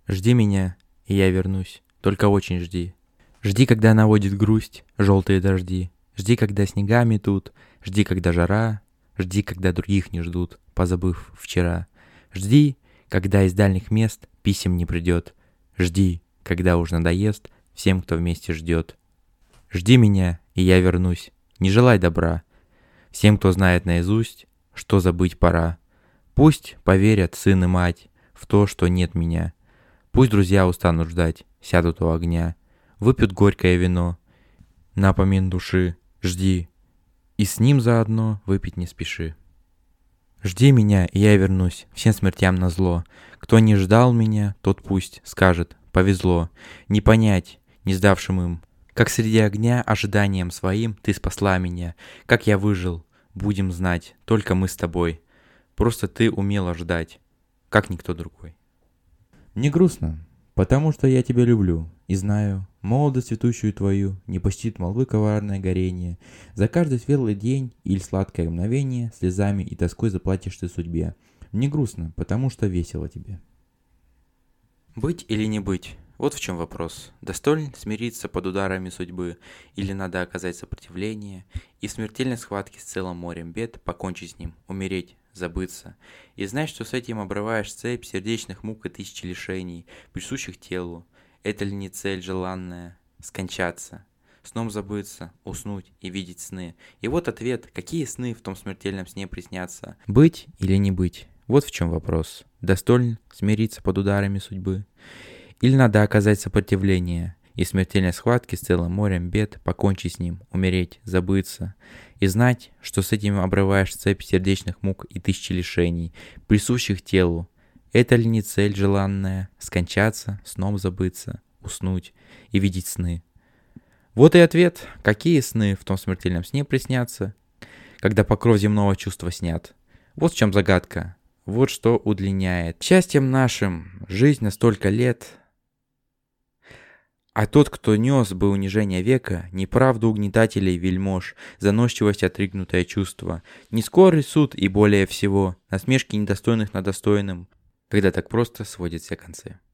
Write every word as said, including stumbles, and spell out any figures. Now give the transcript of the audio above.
Жди меня, и я вернусь, только очень жди. Жди, когда наводит грусть желтые дожди. Жди, когда снега метут, жди, когда жара. Жди, когда других не ждут, позабыв вчера. Жди, когда из дальних мест писем не придет. Жди, когда уж надоест всем, кто вместе ждет. Жди меня, и я вернусь, не желай добра всем, кто знает наизусть, что забыть пора. Пусть поверят сын и мать в то, что нет меня. Пусть друзья устанут ждать, сядут у огня, выпьют горькое вино, напомин души. Жди, и с ним заодно выпить не спеши. Жди меня, и я вернусь, всем смертям назло. Кто не ждал меня, тот пусть скажет: повезло. Не понять, не сдавшим им, как среди огня ожиданием своим ты спасла меня. Как я выжил, будем знать только мы с тобой. Просто ты умела ждать, как никто другой. Мне грустно, потому что я тебя люблю и знаю, молодость цветущую твою не постит молвы коварное горение. За каждый светлый день или сладкое мгновение слезами и тоской заплатишь ты судьбе. Мне грустно, потому что весело тебе. Быть или не быть? Вот в чем вопрос. Достоин смириться под ударами судьбы, или надо оказать сопротивление и в смертельной схватке с целым морем бед покончить с ним, умереть, забыться, и знать, что с этим обрываешь цепь сердечных мук и тысячи лишений, присущих телу. Это ли не цель желанная? Скончаться, сном забыться, уснуть и видеть сны. И вот ответ: какие сны в том смертельном сне приснятся? Быть или не быть? Вот в чем вопрос. Достоин смириться под ударами судьбы, или надо оказать сопротивление и в смертельной схватке с целым морем бед покончить с ним, умереть, забыться, и знать, что с этим обрываешь цепь сердечных мук и тысячи лишений, присущих телу. Это ли не цель желанная? Скончаться, сном забыться, уснуть и видеть сны. Вот и ответ: какие сны в том смертельном сне приснятся, когда покров земного чувства снят. Вот в чем загадка, вот что удлиняет счастьем нашим жизнь на столько лет. А тот, кто нес бы унижение века, неправду угнетателей вельмож, заносчивость отрыгнутое чувство, не скорый суд и более всего, насмешки недостойных над достойным, когда так просто сводят все концы.